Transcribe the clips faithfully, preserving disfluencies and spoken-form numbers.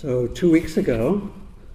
So two weeks ago,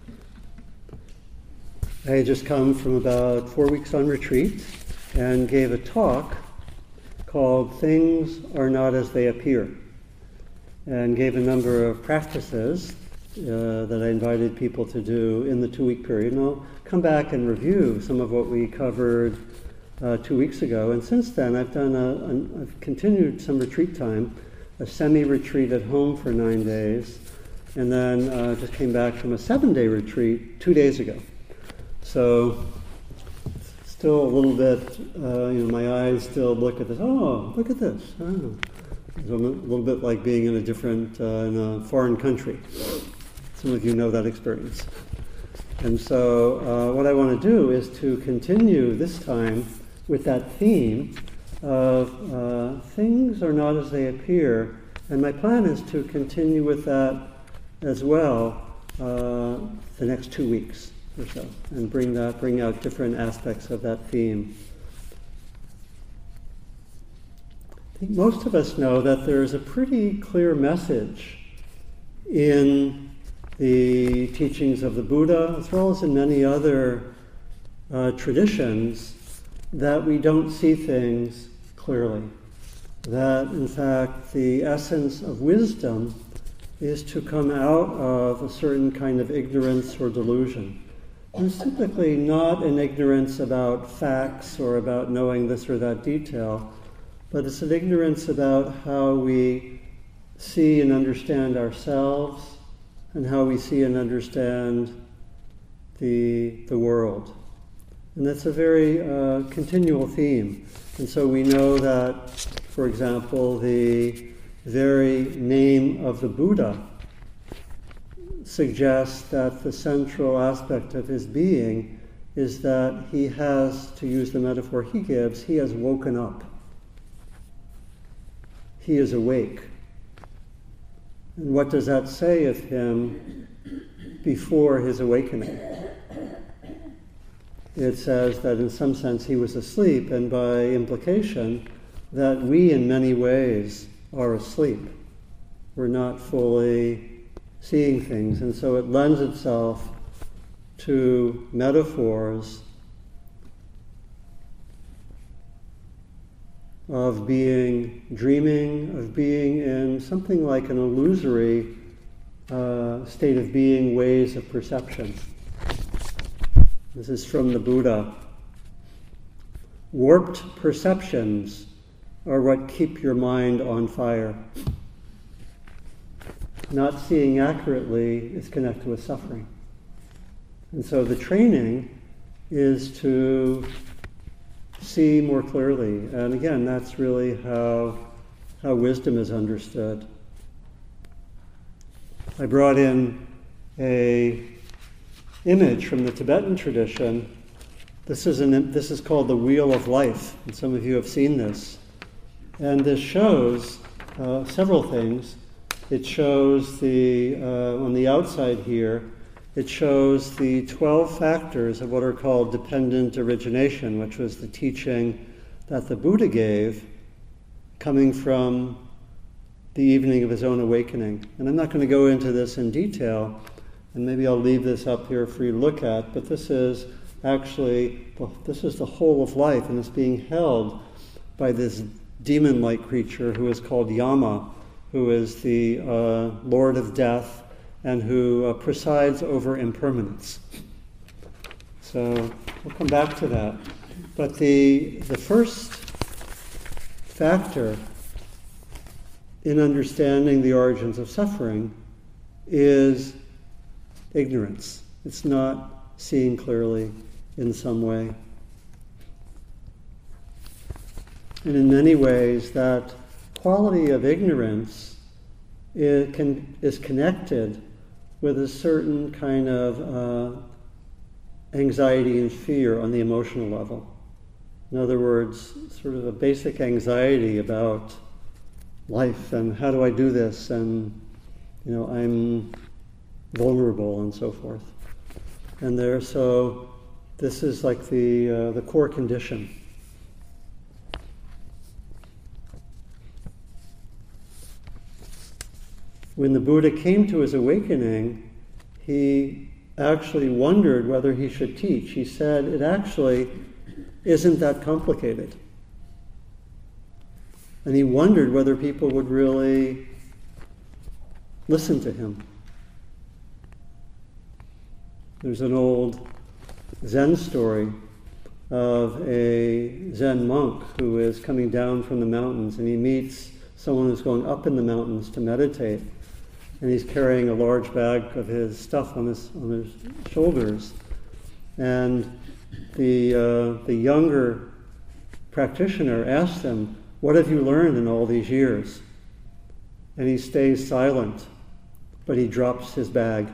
I had just come from about four weeks on retreat and gave a talk called Things Are Not As They Appear, and gave a number of practices uh, that I invited people to do in the two-week period. And I'll come back and review some of what we covered uh, two weeks ago. And since then, I've done a, a, I've continued some retreat time, a semi-retreat at home for nine days, and then uh, just came back from a seven-day retreat two days ago. So still a little bit, uh, you know, my eyes still look at this. Oh, look at this. Oh. It's a little bit like being in a different, uh, in a foreign country. Some of you know that experience. And so uh, what I want to do is to continue this time with that theme of uh, things are not as they appear. And my plan is to continue with that as well uh, the next two weeks or so, and bring that, bring out different aspects of that theme. I think most of us know that there is a pretty clear message in the teachings of the Buddha, as well as in many other uh, traditions, that we don't see things clearly. That, in fact, the essence of wisdom is to come out of a certain kind of ignorance or delusion. And it's typically not an ignorance about facts or about knowing this or that detail, but it's an ignorance about how we see and understand ourselves and how we see and understand the, the world. And that's a very uh, continual theme. And so we know that, for example, the very name of the Buddha suggests that the central aspect of his being is that he has, to use the metaphor he gives, he has woken up. He is awake. And what does that say of him before his awakening? It says that in some sense he was asleep, and by implication that we in many ways are asleep. We're not fully seeing things, and so it lends itself to metaphors of being dreaming, of being in something like an illusory uh, state of being, ways of perception. This is from the Buddha. Warped perceptions are what keep your mind on fire. Not seeing accurately is connected with suffering. And so the training is to see more clearly. And again, that's really how, how wisdom is understood. I brought in a image from the Tibetan tradition. This is, an, this is called the Wheel of Life, and some of you have seen this. And this shows uh, several things. It shows the, uh, on the outside here, it shows the twelve factors of what are called dependent origination, which was the teaching that the Buddha gave coming from the evening of his own awakening. And I'm not going to go into this in detail, and maybe I'll leave this up here for you to look at, but this is actually, this is the whole of life, and it's being held by this demon-like creature who is called Yama, who is the uh, Lord of Death and who uh, presides over impermanence. So we'll come back to that. But the, the first factor in understanding the origins of suffering is ignorance. It's not seeing clearly in some way. And in many ways, that quality of ignorance is, can, is connected with a certain kind of uh, anxiety and fear on the emotional level. In other words, sort of a basic anxiety about life and how do I do this, and you know, I'm vulnerable and so forth. And there, so this is like the uh, the core condition. when the Buddha came to his awakening, he actually wondered whether he should teach. He said, it actually isn't that complicated. And he wondered whether people would really listen to him. There's an old Zen story of a Zen monk who is coming down from the mountains, and he meets someone who's going up in the mountains to meditate, and he's carrying a large bag of his stuff on his on his shoulders. And the uh, the younger practitioner asks him, "What have you learned in all these years?" And he stays silent, but he drops his bag.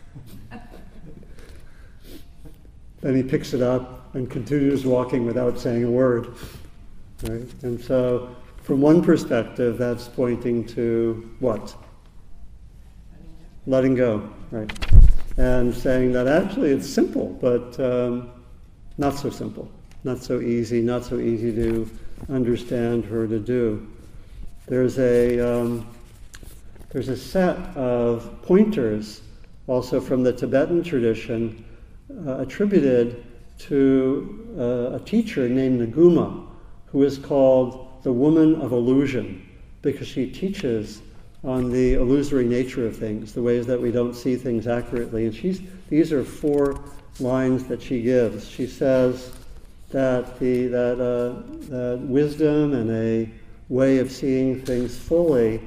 Then he picks it up and continues walking without saying a word. Right? And so, from one perspective, that's pointing to what? Letting go, right? And saying that actually it's simple, but um, not so simple, not so easy, not so easy to understand or to do. There's a um, there's a set of pointers, also from the Tibetan tradition, uh, attributed to uh, a teacher named Naguma, who is called the Woman of Illusion, because she teaches on the illusory nature of things, the ways that we don't see things accurately. And she's, these are four lines that she gives. She says that the that, uh, that wisdom and a way of seeing things fully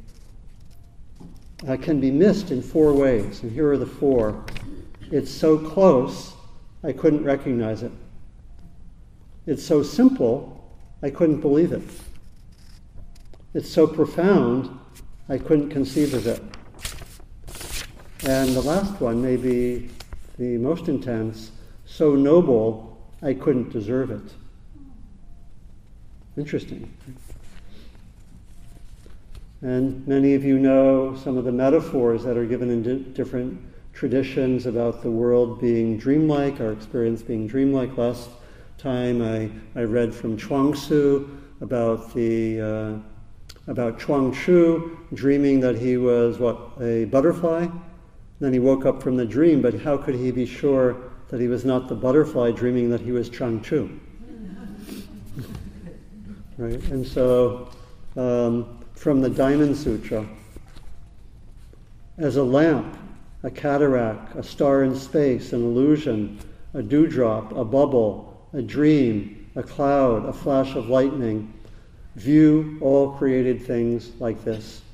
uh, can be missed in four ways. And here are the four. It's so close, I couldn't recognize it. It's so simple, I couldn't believe it. It's so profound, I couldn't conceive of it. And the last one may be the most intense, so noble, I couldn't deserve it. Interesting. And many of you know some of the metaphors that are given in di- different traditions about the world being dreamlike, our experience being dreamlike. Last time I, I read from Chuang Tzu about the uh, about Chuang Tzu dreaming that he was, what, a butterfly? Then he woke up from the dream, but how could he be sure that he was not the butterfly dreaming that he was Chuang Tzu? Right? And so, um, from the Diamond Sutra, as a lamp, a cataract, a star in space, an illusion, a dewdrop, a bubble, a dream, a cloud, a flash of lightning, view all created things like this.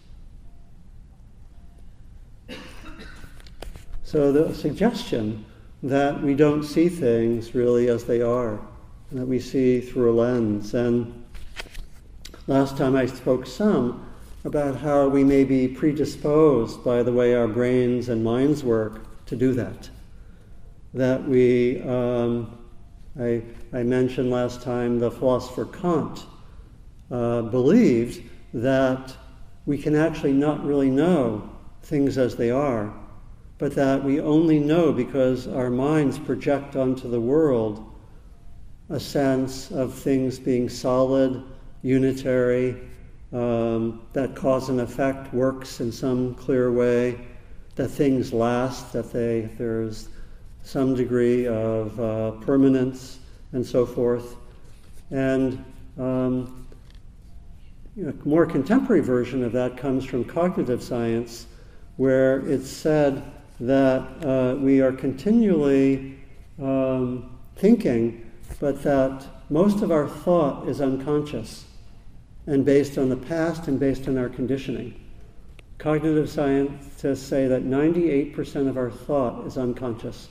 So the suggestion that we don't see things really as they are, that we see through a lens. And last time I spoke some about how we may be predisposed by the way our brains and minds work to do that. That we, um, I, I mentioned last time the philosopher Kant uh, believed that we can actually not really know things as they are, but that we only know because our minds project onto the world a sense of things being solid, unitary, um, that cause and effect works in some clear way, that things last, that they there's some degree of uh, permanence, and so forth. And um, you know, a more contemporary version of that comes from cognitive science, where it's said that uh, we are continually um, thinking, but that most of our thought is unconscious and based on the past and based on our conditioning. Cognitive scientists say that ninety-eight percent of our thought is unconscious.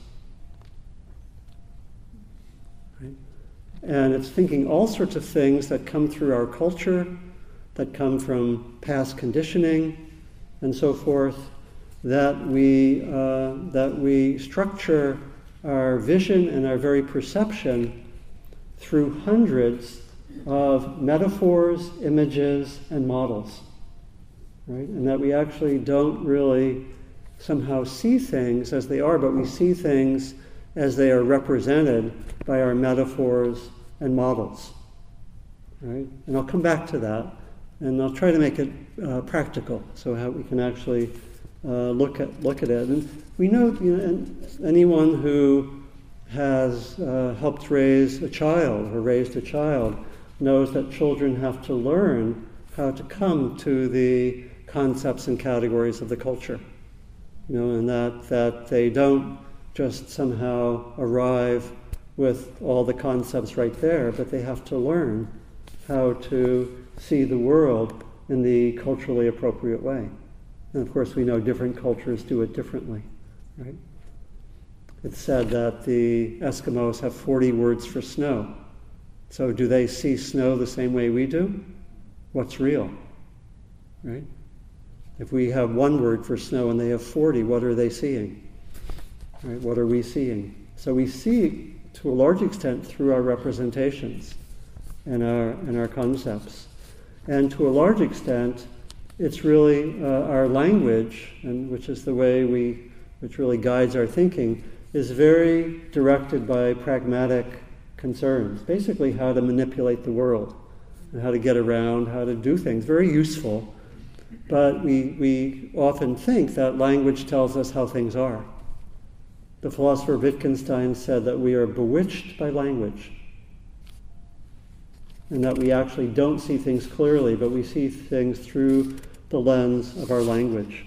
Right? And it's thinking all sorts of things that come through our culture, that come from past conditioning, and so forth, that we uh, that we structure our vision and our very perception through hundreds of metaphors, images, and models, right? And that we actually don't really somehow see things as they are, but we see things as they are represented by our metaphors and models, right? And I'll come back to that. And I'll try to make it uh, practical, so how we can actually uh, look at look at it. And we know, you know, and anyone who has uh, helped raise a child or raised a child knows that children have to learn how to come to the concepts and categories of the culture. You know, and that that they don't just somehow arrive with all the concepts right there, but they have to learn how to see the world in the culturally appropriate way. And of course we know different cultures do it differently, right? It's said that the Eskimos have forty words for snow. So do they see snow the same way we do? What's real, right? If we have one word for snow and they have forty, what are they seeing? Right? What are we seeing? So we see, to a large extent, through our representations and our and our concepts. And to a large extent, it's really uh, our language, and which is the way we, which really guides our thinking, is very directed by pragmatic concerns. Basically how to manipulate the world, and how to get around, how to do things. Very useful, but we, we often think that language tells us how things are. The philosopher Wittgenstein said that we are bewitched by language, and that we actually don't see things clearly, but we see things through the lens of our language.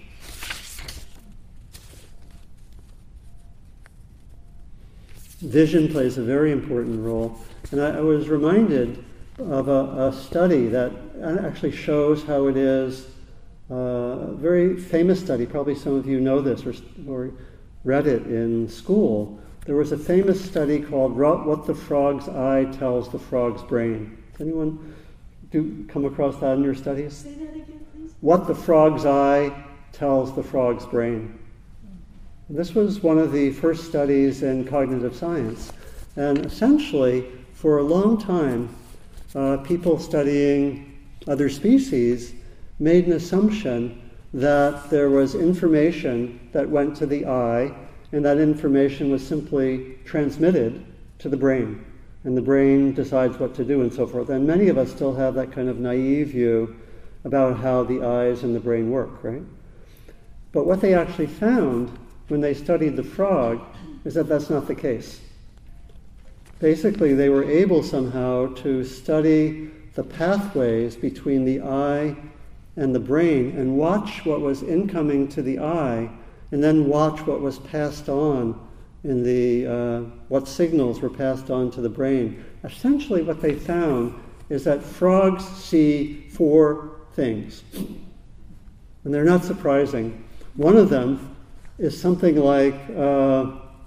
Vision plays a very important role, and I, I was reminded of a, a study that actually shows how it is, uh, a very famous study, probably some of you know this or, or read it in school. There was a famous study called What the Frog's Eye Tells the Frog's Brain. Anyone do come across that in your studies? Say that again, please. What the Frog's Eye Tells the Frog's Brain. This was one of the first studies in cognitive science. And essentially, for a long time, uh, people studying other species made an assumption that there was information that went to the eye, and that information was simply transmitted to the brain. And the brain decides what to do and so forth. And many of us still have that kind of naive view about how the eyes and the brain work, right? But what they actually found when they studied the frog is that that's not the case. Basically, they were able somehow to study the pathways between the eye and the brain and watch what was incoming to the eye and then watch what was passed on in the, uh, what signals were passed on to the brain. Essentially what they found is that frogs see four things. And they're not surprising. One of them is something like uh,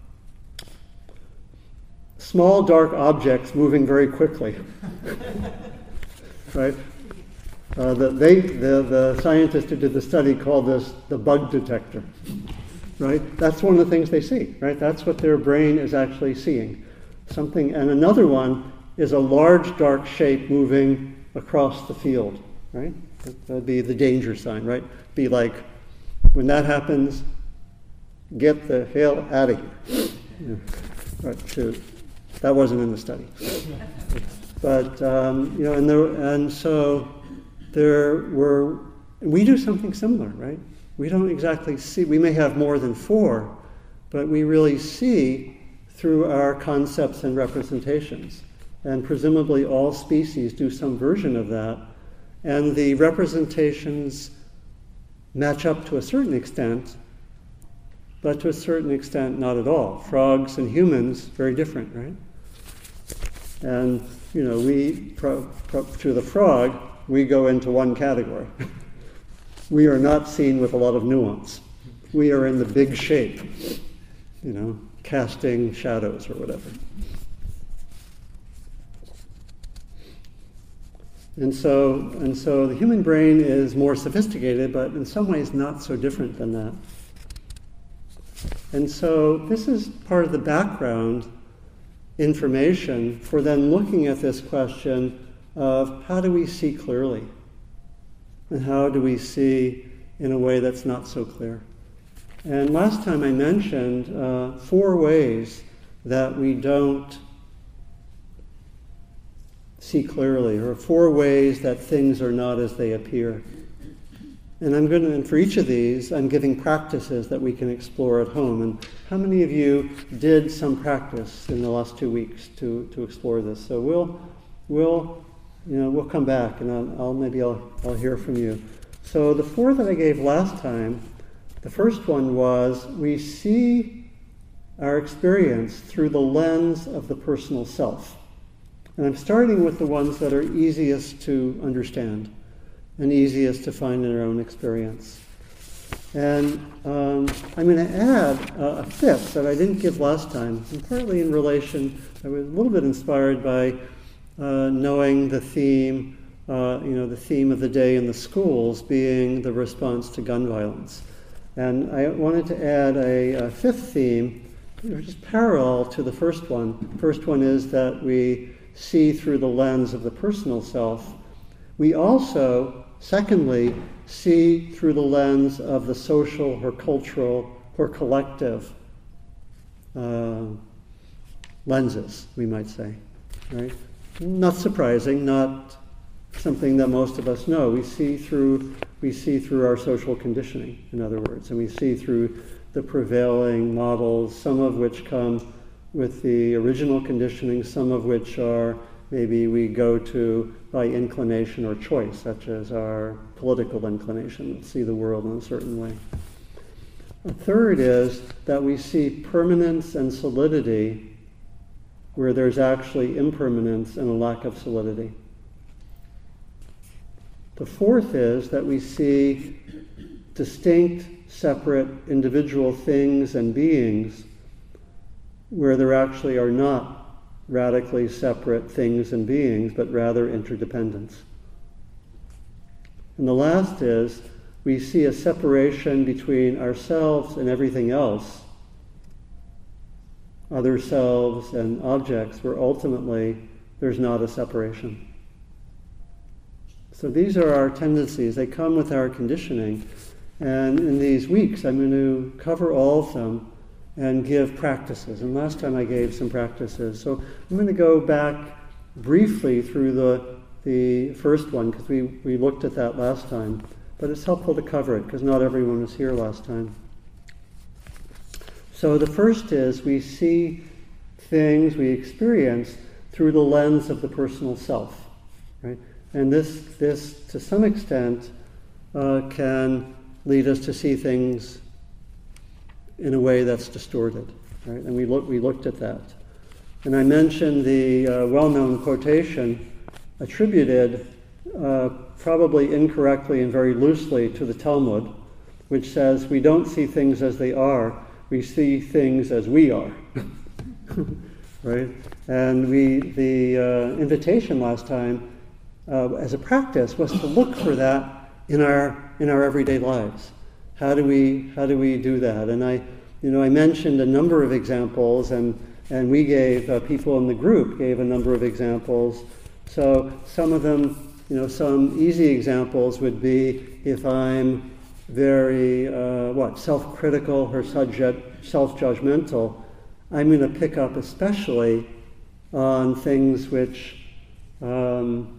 small dark objects moving very quickly. Right? Uh, the, they, the, the scientist who did the study called this the bug detector. Right? That's one of the things they see, right? That's what their brain is actually seeing. Something, and another one is a large dark shape moving across the field, right? That'd be the danger sign, right? Be like, when that happens, get the hell out of here. Yeah. Right, to, that wasn't in the study. But, um, you know, and, there, and so there were, we do something similar, right? We don't exactly see, we may have more than four, but we really see through our concepts and representations. And presumably all species do some version of that. And the representations match up to a certain extent, but to a certain extent not at all. Frogs and humans, very different, right? And, you know, we, pro, pro, to the frog, we go into one category. We are not seen with a lot of nuance. We are in the big shape, you know, casting shadows or whatever. And so, and so the human brain is more sophisticated, but in some ways not so different than that. And so this is part of the background information for then looking at this question of how do we see clearly? And how do we see in a way that's not so clear? And last time I mentioned uh, four ways that we don't see clearly, or four ways that things are not as they appear. And I'm going to, and for each of these, I'm giving practices that we can explore at home. And how many of you did some practice in the last two weeks to, to explore this? So we'll, we'll, you know, we'll come back, and I'll, I'll maybe I'll, I'll hear from you. So the four that I gave last time, the first one was we see our experience through the lens of the personal self. And I'm starting with the ones that are easiest to understand and easiest to find in our own experience. And um, I'm going to add uh, a fifth that I didn't give last time, and partly in relation, I was a little bit inspired by uh, knowing the theme, uh, you know, the theme of the day in the schools being the response to gun violence. And I wanted to add a, a fifth theme, which is parallel to the first one. The first one is that we see through the lens of the personal self. We also, secondly, see through the lens of the social or cultural or collective uh, lenses, we might say, right? Not surprising, not something that most of us know. We see through we see through our social conditioning, in other words, and we see through the prevailing models, some of which come with the original conditioning, some of which are maybe we go to by inclination or choice, such as our political inclination, see the world in a certain way. A third is that we see permanence and solidity where there's actually impermanence and a lack of solidity. The fourth is that we see distinct, separate, individual things and beings where there actually are not radically separate things and beings, but rather interdependence. And the last is, we see a separation between ourselves and everything else, other selves and objects, where ultimately there's not a separation. So these are our tendencies. They come with our conditioning. And in these weeks, I'm going to cover all of them and give practices. And last time I gave some practices. So I'm going to go back briefly through the the first one, because we, we looked at that last time. But it's helpful to cover it, because not everyone was here last time. So the first is we see things, we experience through the lens of the personal self, right? And this, this to some extent, uh, can lead us to see things in a way that's distorted, right? And we look, we looked at that. And I mentioned the uh, well-known quotation attributed uh, probably incorrectly and very loosely to the Talmud, which says, we don't see things as they are, we see things as we are, right? And we, the uh, invitation last time uh, as a practice was to look for that in our in our everyday lives. How do we how do we do that? And I, you know, I mentioned a number of examples, and and we gave uh, people in the group gave a number of examples. So some of them, you know, some easy examples would be if I'm very uh, what self-critical or subject, self-judgmental, I'm going to pick up especially on things which um,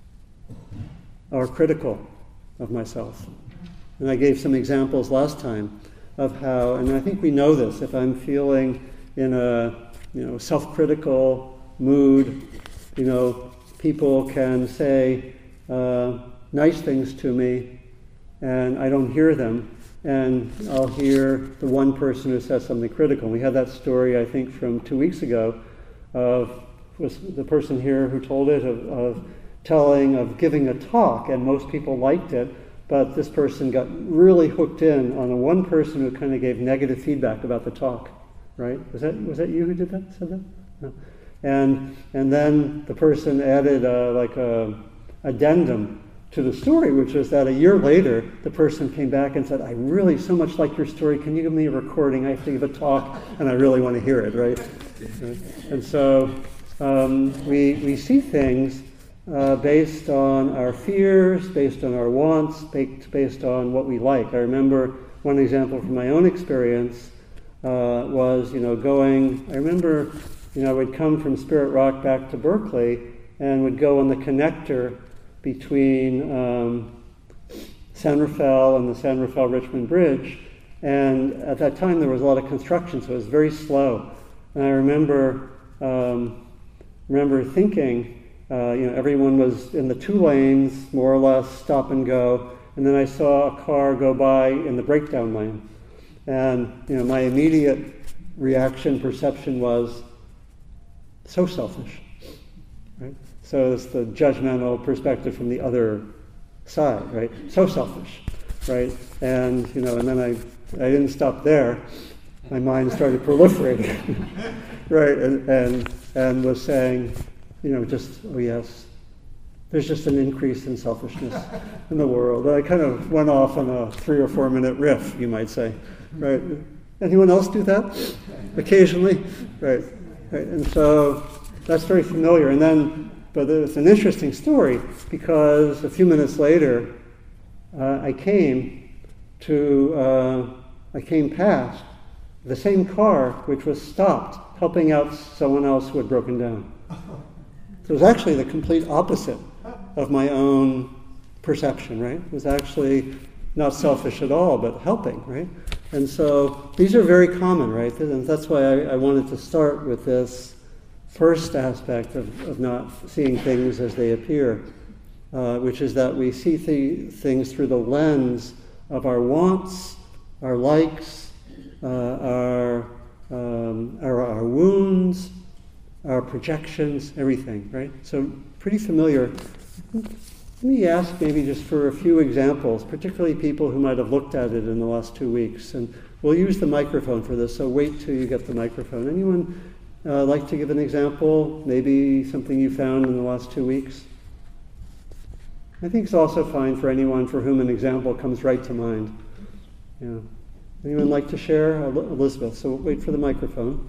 are critical of myself. And I gave some examples last time of how, and I think we know this, if I'm feeling in a, you know, self-critical mood, you know, people can say uh, nice things to me, and I don't hear them, and I'll hear the one person who says something critical. We had that story, I think, from two weeks ago, of was the person here who told it, of, of telling, of giving a talk, and most people liked it, but this person got really hooked in on the one person who kind of gave negative feedback about the talk, right? Was that was that you who did that? Said that? No. And and then the person added uh, like a addendum to the story, which was that a year later, the person came back and said, I really so much like your story. Can you give me a recording? I have to give a talk, and I really want to hear it, right? And so um, we we see things uh, based on our fears, based on our wants, based, based on what we like. I remember one example from my own experience uh, was, you know, going, I remember, you know, I would come from Spirit Rock back to Berkeley, and would go on the connector between um, San Rafael and the San Rafael-Richmond Bridge. And at that time, there was a lot of construction, so it was very slow. And I remember um, remember thinking, uh, you know, everyone was in the two lanes, more or less, stop and go. And then I saw a car go by in the breakdown lane. And, you know, my immediate reaction, perception was, so selfish, right? So it's the judgmental perspective from the other side, right? So selfish, right? And, you know, and then I, I didn't stop there. My mind started proliferating, right? And, and, and was saying, you know, just, oh yes, there's just an increase in selfishness in the world. And I kind of went off on a three or four minute riff, you might say, right? Anyone else do that? Occasionally? Right. Right. And so that's very familiar. And then, but it's an interesting story because a few minutes later, uh, I came to, uh, I came past the same car which was stopped, helping out someone else who had broken down. So it was actually the complete opposite of my own perception, right? It was actually not selfish at all, but helping, right? And so these are very common, right? And that's why I, I wanted to start with this first aspect of, of not seeing things as they appear, uh, which is that we see th- things through the lens of our wants, our likes, uh, our, um, our our wounds, our projections, everything, right? So pretty familiar. Let me ask maybe just for a few examples, particularly people who might have looked at it in the last two weeks. And we'll use the microphone for this, so wait till you get the microphone. Anyone uh, like to give an example? Maybe something you found in the last two weeks? I think it's also fine for anyone for whom an example comes right to mind. Yeah. Anyone like to share? Elizabeth, so wait for the microphone.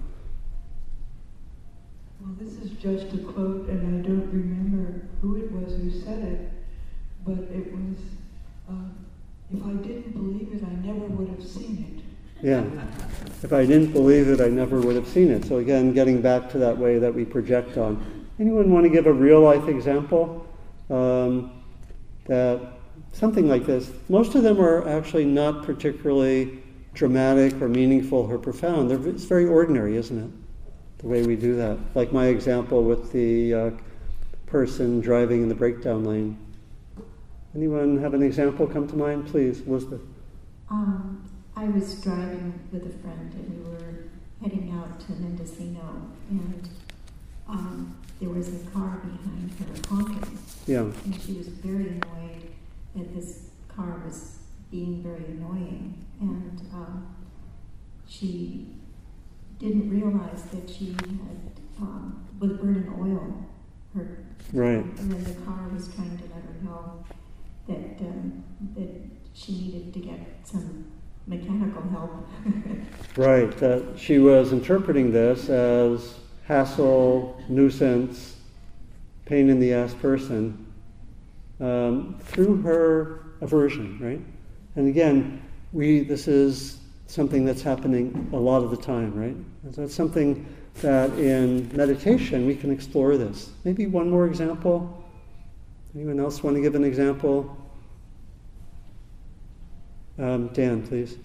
Well, this is just a quote, and I don't remember who it was who said it, but it was, uh, if I didn't believe it, I never would have seen it. Yeah. If I didn't believe it, I never would have seen it. So again, getting back to that way that we project on. Anyone want to give a real-life example? Um, that something like this. Most of them are actually not particularly dramatic or meaningful or profound. They're, it's very ordinary, isn't it? The way we do that. Like my example with the uh, person driving in the breakdown lane. Anyone have an example come to mind? Please, Elizabeth. Um, I was driving with a friend and we were heading out to Mendocino, and um, there was a car behind her honking. Yeah. And she was very annoyed that this car was being very annoying. And um, she didn't realize that she had um, was burning oil. Her, right. And then the car was trying to let her know that um, that she needed to get some mechanical help. Right. That she was interpreting this as hassle, nuisance, pain in the ass person um, through her aversion. Right. And again, we this is something that's happening a lot of the time, right? And so it's something that in meditation we can explore this. Maybe one more example. Anyone else want to give an example? Um, Dan, please.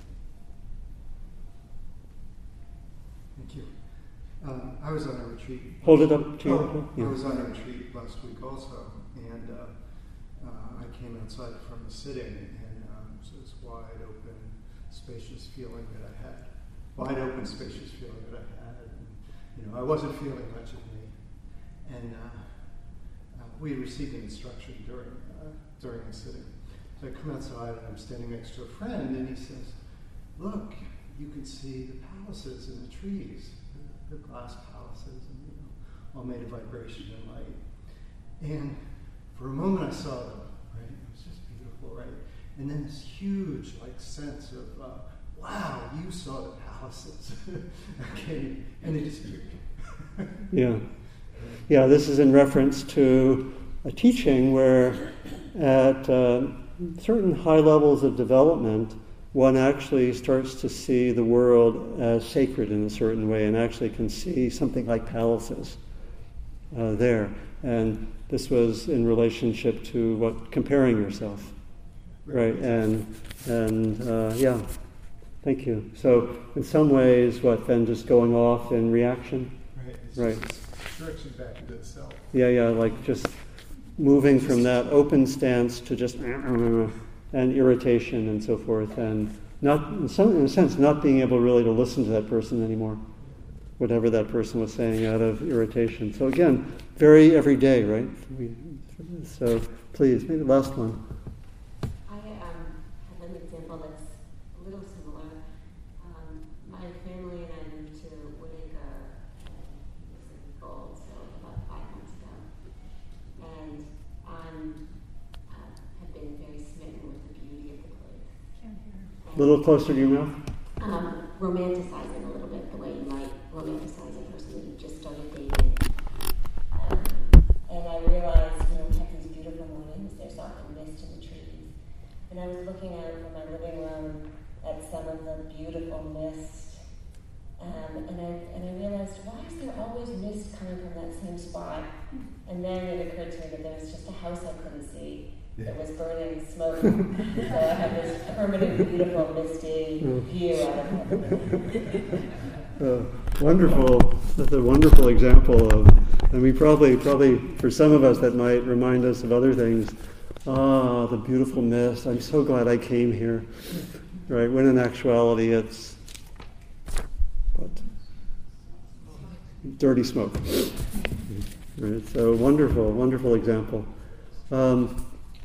Thank you. Uh, I was on a retreat. Hold it up to you. Oh, yeah. I was on a retreat last week also, and uh, uh, I came outside from a sitting, and um, it was this wide open, spacious feeling that I had. Wide open, spacious feeling that I had. And, you know, I wasn't feeling much of me. And uh, uh, we received an instruction during uh, during the sitting. So I come outside and I'm standing next to a friend, and he says, "Look, you can see the palaces and the trees, the, the glass palaces, and you know, all made of vibration and light." And for a moment I saw them, right? It was just beautiful, right? And then this huge, like, sense of, uh, wow, you saw the palaces. Okay, and they disappeared. Yeah. Yeah, this is in reference to a teaching where at uh, certain high levels of development, one actually starts to see the world as sacred in a certain way and actually can see something like palaces. uh, there. And this was in relationship to what comparing yourself, right? And and uh, yeah, thank you. So in some ways, what then just going off in reaction, Right. It's right? just stretching back into itself. Yeah, yeah, like just moving from that open stance to just and irritation and so forth, and not in some in a sense not being able really to listen to that person anymore, whatever that person was saying out of irritation. So again, very everyday, right? We, so please, maybe the last one. I um, have an example that's a little similar. Um, my family and I moved to Winnetka, uh, Gold, so about five months ago, and I'm uh, have been very smitten with the beauty of the place. A little closer to your mouth. Um, romanticizing a little bit the way you might romanticize a person that you just started dating. Um, and I realized, you know, we have these beautiful mornings, there's often mist in the trees. And I was looking out from my living room at some of the beautiful mist. Um, and, I, and I realized, why is there always mist coming from that same spot? And then it occurred to me that there was just a house I couldn't see. It was burning smoke. So I have this permanent, beautiful, misty view out of it. Uh, wonderful. That's a wonderful example of, and we probably, probably for some of us that might remind us of other things. Ah, the beautiful mist. I'm so glad I came here. Right? When in actuality, it's what? Dirty smoke. Right? So wonderful, wonderful example. Um,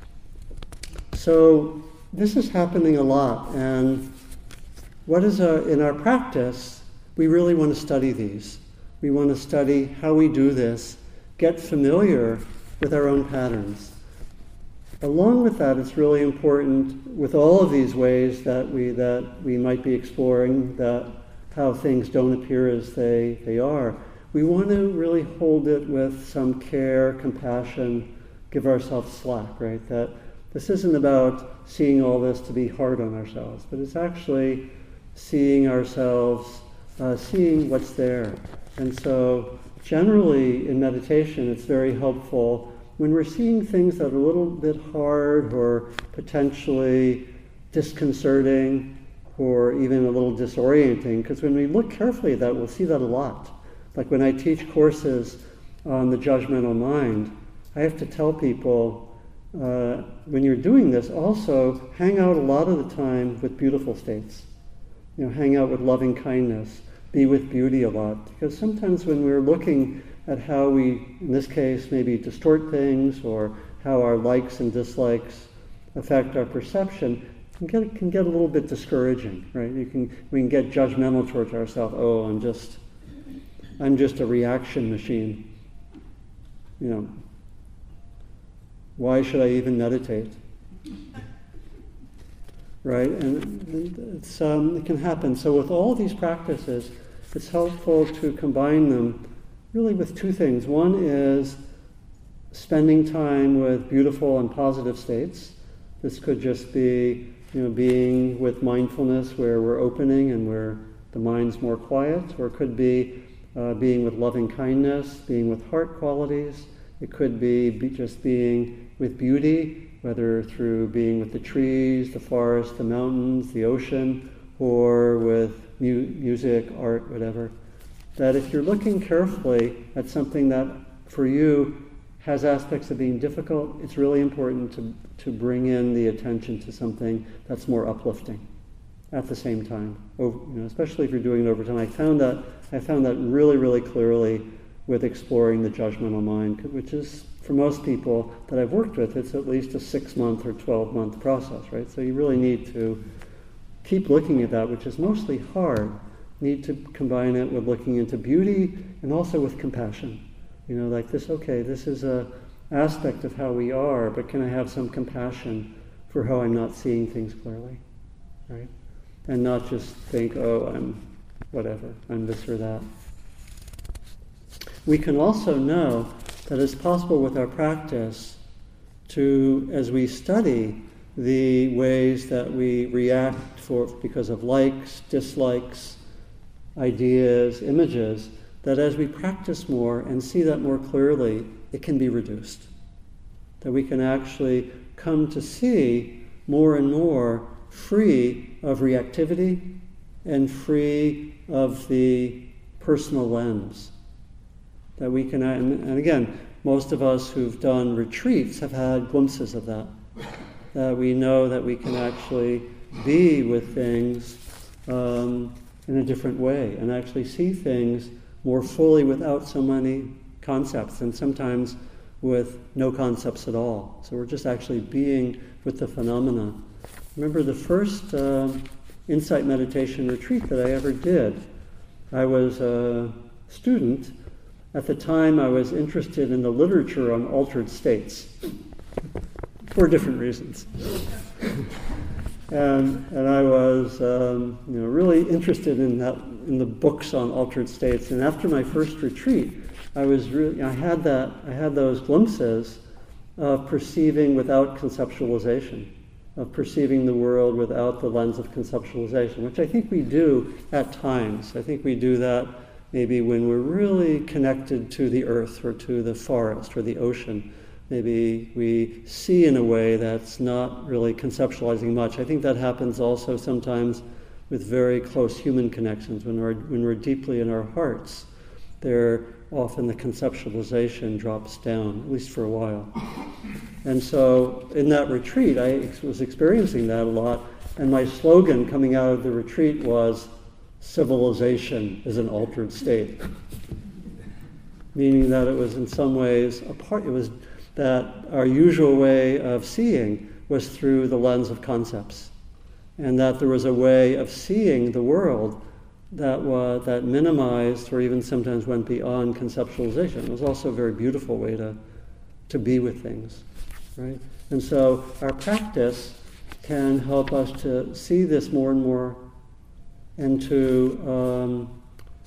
So this is happening a lot, and what is our, in our practice, we really want to study these. We want to study how we do this, get familiar with our own patterns. Along with that, it's really important with all of these ways that we that we might be exploring, that how things don't appear as they, they are. We want to really hold it with some care, compassion, give ourselves slack, right? That this isn't about seeing all this to be hard on ourselves, but it's actually seeing ourselves, uh, seeing what's there. And so generally in meditation, it's very helpful when we're seeing things that are a little bit hard or potentially disconcerting or even a little disorienting, because when we look carefully at that, we'll see that a lot. Like when I teach courses on the judgmental mind, I have to tell people, Uh, when you're doing this, also hang out a lot of the time with beautiful states. You know, hang out with loving kindness, be with beauty a lot. Because sometimes when we're looking at how we, in this case, maybe distort things or how our likes and dislikes affect our perception, it can get, can get a little bit discouraging, right? You can we can get judgmental towards ourselves. Oh, I'm just, I'm just a reaction machine. You know. Why should I even meditate? Right? And it's, um, it can happen. So with all these practices, it's helpful to combine them really with two things. One is spending time with beautiful and positive states. This could just be, you know, being with mindfulness where we're opening and where the mind's more quiet, or it could be uh, being with loving kindness, being with heart qualities. It could be, be just being with beauty, whether through being with the trees, the forest, the mountains, the ocean, or with mu- music, art, whatever. That if you're looking carefully at something that for you has aspects of being difficult, it's really important to, to bring in the attention to something that's more uplifting at the same time. Over, you know, especially if you're doing it over time. I found that I found that really, really clearly with exploring the judgmental mind, which is, for most people that I've worked with, it's at least a six-month or twelve-month process, right? So you really need to keep looking at that, which is mostly hard. Need to combine it with looking into beauty and also with compassion. You know, like this, okay, this is a aspect of how we are, but can I have some compassion for how I'm not seeing things clearly, right? And not just think, oh, I'm whatever, I'm this or that. We can also know that it's possible with our practice to, as we study the ways that we react for because of likes, dislikes, ideas, images, that as we practice more and see that more clearly, it can be reduced. That we can actually come to see more and more free of reactivity and free of the personal lens. That we can, and, and again, most of us who've done retreats have had glimpses of that. That we know that we can actually be with things um, in a different way and actually see things more fully without so many concepts, and sometimes with no concepts at all. So we're just actually being with the phenomena. Remember the first uh, insight meditation retreat that I ever did. I was a student. At the time I was interested in the literature on altered states for different reasons. and, and I was um, you know, really interested in that, in the books on altered states. And after my first retreat, I was really, I had that, I had those glimpses of perceiving without conceptualization, of perceiving the world without the lens of conceptualization, which I think we do at times. I think we do that maybe when we're really connected to the earth or to the forest or the ocean. Maybe we see in a way that's not really conceptualizing much. I think that happens also sometimes with very close human connections, when we're, when we're deeply in our hearts. There, often the conceptualization drops down, at least for a while. And so in that retreat, I was experiencing that a lot, and my slogan coming out of the retreat was, "Civilization is an altered state." Meaning that it was in some ways a part, it was that our usual way of seeing was through the lens of concepts, and that there was a way of seeing the world that was, that minimized or even sometimes went beyond conceptualization. It was also a very beautiful way to, to be with things, right? And so our practice can help us to see this more and more and to um,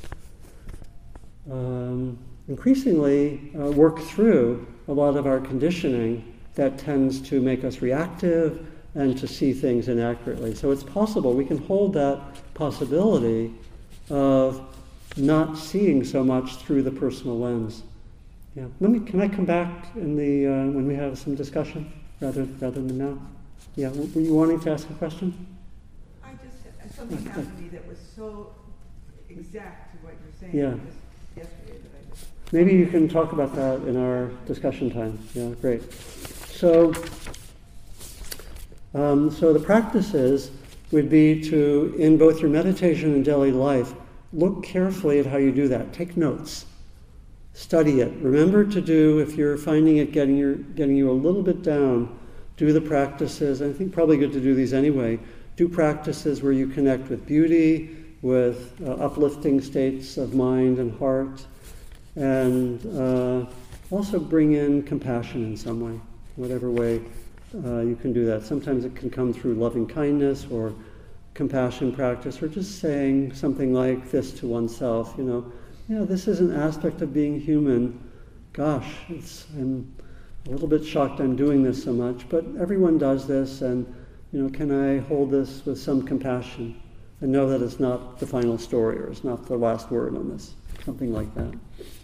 um, increasingly uh, work through a lot of our conditioning that tends to make us reactive and to see things inaccurately. So it's possible, we can hold that possibility of not seeing so much through the personal lens. Yeah. Let me. Can I come back in the uh, when we have some discussion rather rather than now? Yeah. Were you wanting to ask a question? I just something happened to me that was so exact to what you're saying. Yeah. Just yesterday that I just. Maybe you can talk about that in our discussion time. Yeah. Great. So. Um, so the practices would be to, in both your meditation and daily life, look carefully at how you do that. Take notes. Study it. Remember to do, if you're finding it getting, your, getting you a little bit down, do the practices. I think probably good to do these anyway. Do practices where you connect with beauty, with uh, uplifting states of mind and heart, and uh, also bring in compassion in some way, whatever way Uh, you can do that. Sometimes it can come through loving kindness or compassion practice, or just saying something like this to oneself, you know, yeah, this is an aspect of being human. Gosh, it's, I'm a little bit shocked I'm doing this so much, but everyone does this, and, you know, can I hold this with some compassion and know that it's not the final story or it's not the last word on this, something like that.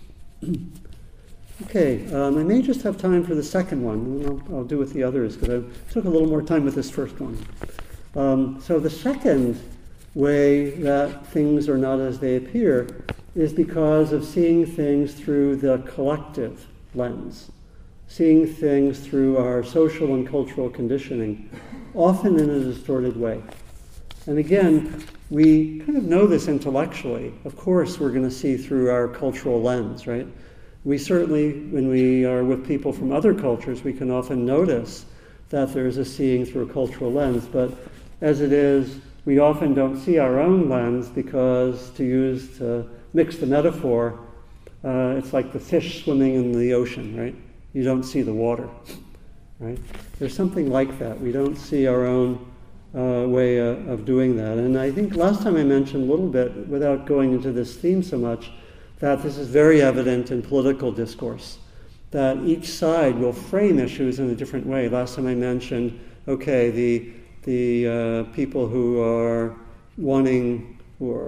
Okay, um, I may just have time for the second one, and I'll, I'll do with the others, because I took a little more time with this first one. Um, so the second way that things are not as they appear is because of seeing things through the collective lens, seeing things through our social and cultural conditioning, often in a distorted way. And again, we kind of know this intellectually. Of course, we're going to see through our cultural lens, right? We certainly, when we are with people from other cultures, we can often notice that there's a seeing through a cultural lens, but as it is, we often don't see our own lens because, to use, to mix the metaphor, uh, it's like the fish swimming in the ocean, right? You don't see the water, right? There's something like that. We don't see our own uh, way uh, of doing that. And I think last time I mentioned a little bit, without going into this theme so much, that this is very evident in political discourse, that each side will frame issues in a different way. Last time I mentioned, okay, the the uh, people who are wanting, who are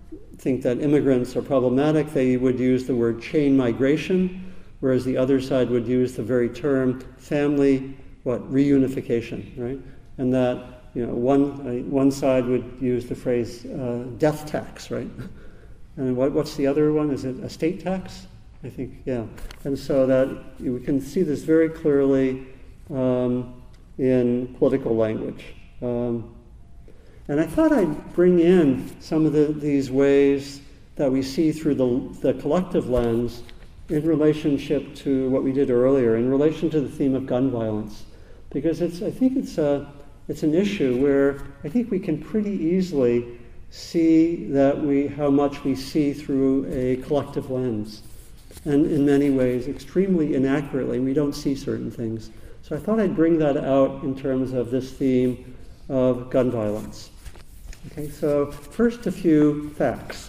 think that immigrants are problematic, they would use the word chain migration, whereas the other side would use the very term family, what, reunification, right? And that, you know, one, uh, one side would use the phrase uh, death tax, right? And what, what's the other one? Is it estate tax? I think, yeah. And so that we can see this very clearly um, in political language. Um, and I thought I'd bring in some of the, these ways that we see through the, the collective lens in relationship to what we did earlier, in relation to the theme of gun violence. Because it's, I think it's, a, it's an issue where I think we can pretty easily see that we, how much we see through a collective lens. And in many ways, extremely inaccurately, we don't see certain things. So I thought I'd bring that out in terms of this theme of gun violence. Okay, so first a few facts.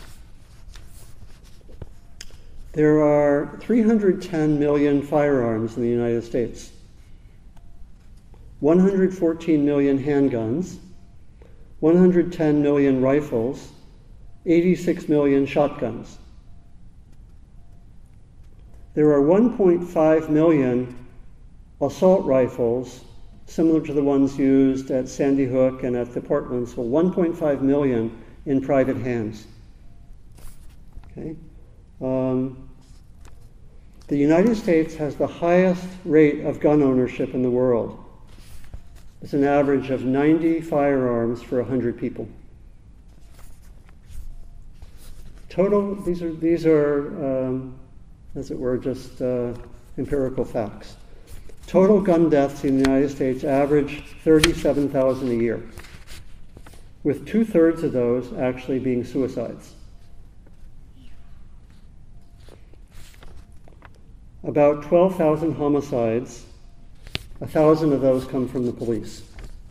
There are three hundred ten million firearms in the United States, one hundred fourteen million handguns, one hundred ten million rifles, eighty-six million shotguns. There are one point five million assault rifles, similar to the ones used at Sandy Hook and at the Portland, so one point five million in private hands. Okay. Um, the United States has the highest rate of gun ownership in the world. It's an average of ninety firearms for one hundred people. Total, these are, these are um, as it were, just uh, empirical facts. Total gun deaths in the United States average thirty-seven thousand a year, with two-thirds of those actually being suicides. About twelve thousand homicides, one thousand of those come from the police.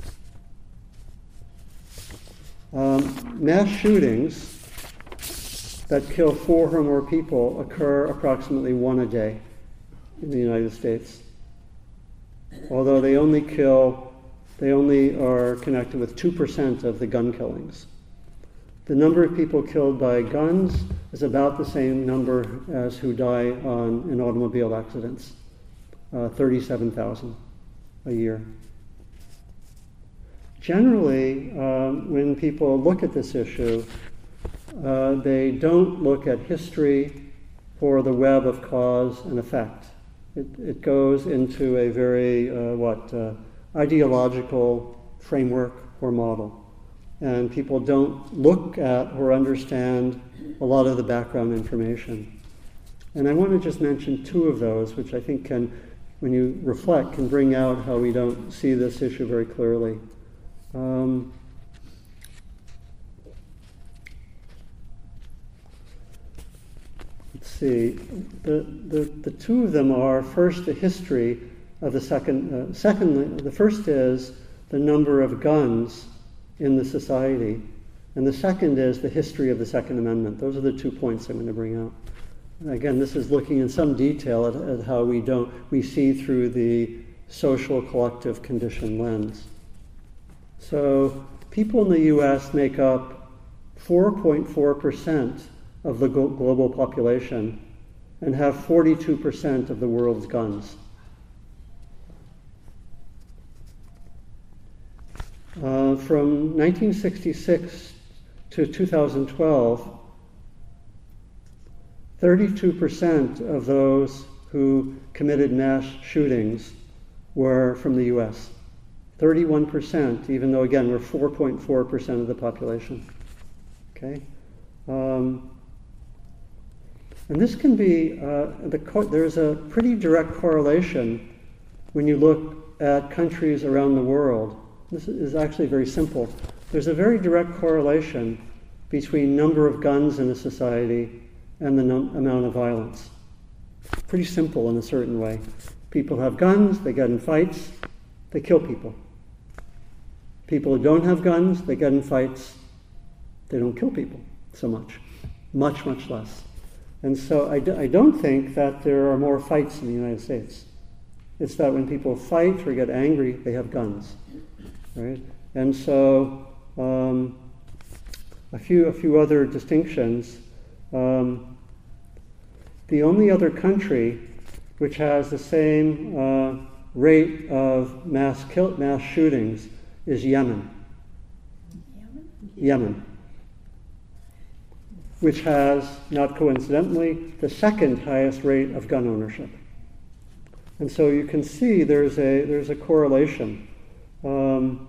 Um, mass shootings that kill four or more people occur approximately one a day in the United States. Although they only kill, they only are connected with two percent of the gun killings. The number of people killed by guns is about the same number as who die on, in automobile accidents, uh, thirty-seven thousand a year. Generally, um, when people look at this issue, uh, they don't look at history for the web of cause and effect. It, it goes into a very, uh, what, uh, ideological framework or model. And people don't look at or understand a lot of the background information. And I want to just mention two of those, which I think can, when you reflect, can bring out how we don't see this issue very clearly. Um, let's see. The, the, the two of them are, first, the history of the second. Uh, secondly, the first is the number of guns in the society. And the second is the history of the Second Amendment. Those are the two points I'm going to bring out. And again, this is looking in some detail at, at how we don't we see through the social collective condition lens. So people in the U S make up four point four percent of the go- global population and have forty-two percent of the world's guns. Uh, from nineteen sixty-six to two thousand twelve, thirty-two percent of those who committed mass shootings were from the U S. thirty-one percent, even though, again, we're four point four percent of the population. Okay? Um, and this can be, uh, the co- there's a pretty direct correlation when you look at countries around the world. This is actually very simple. There's a very direct correlation between number of guns in a society and the num- amount of violence. Pretty simple in a certain way. People have guns, they get in fights, they kill people. People who don't have guns, they get in fights, they don't kill people so much. Much, much less. And so I, d- I don't think that there are more fights in the United States. It's that when people fight or get angry, they have guns. Right? And so um, a few a few other distinctions. Um, the only other country which has the same uh, rate of mass kill, mass shootings is Yemen. Yemen? Yemen, which has, not coincidentally, the second highest rate of gun ownership. And so you can see there's a there's a correlation. Um,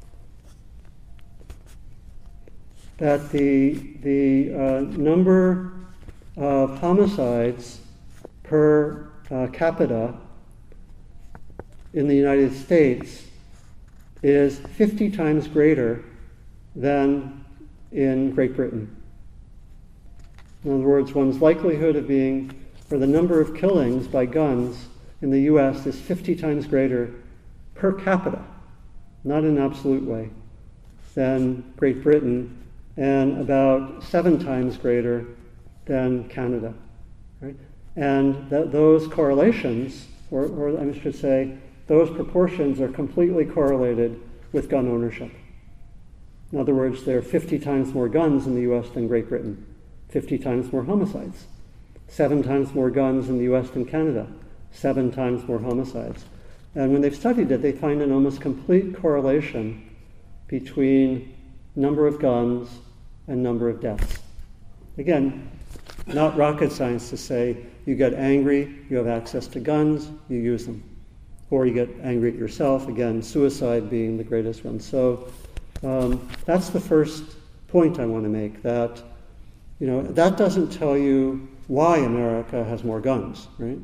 that the the uh, number of homicides per uh, capita in the United States is fifty times greater than in Great Britain. In other words, one's likelihood of being, or the number of killings by guns in the U S is fifty times greater per capita, not in an absolute way, than Great Britain, and about seven times greater than Canada. Right? And th- those correlations, or, or I should say, those proportions are completely correlated with gun ownership. In other words, there are fifty times more guns in the U S than Great Britain, fifty times more homicides, seven times more guns in the U S than Canada, seven times more homicides. And when they've studied it, they find an almost complete correlation between number of guns and number of deaths. Again, not rocket science to say you get angry, you have access to guns, you use them. Or you get angry at yourself, again, suicide being the greatest one. So um, that's the first point I want to make, that, you know, that doesn't tell you why America has more guns, right?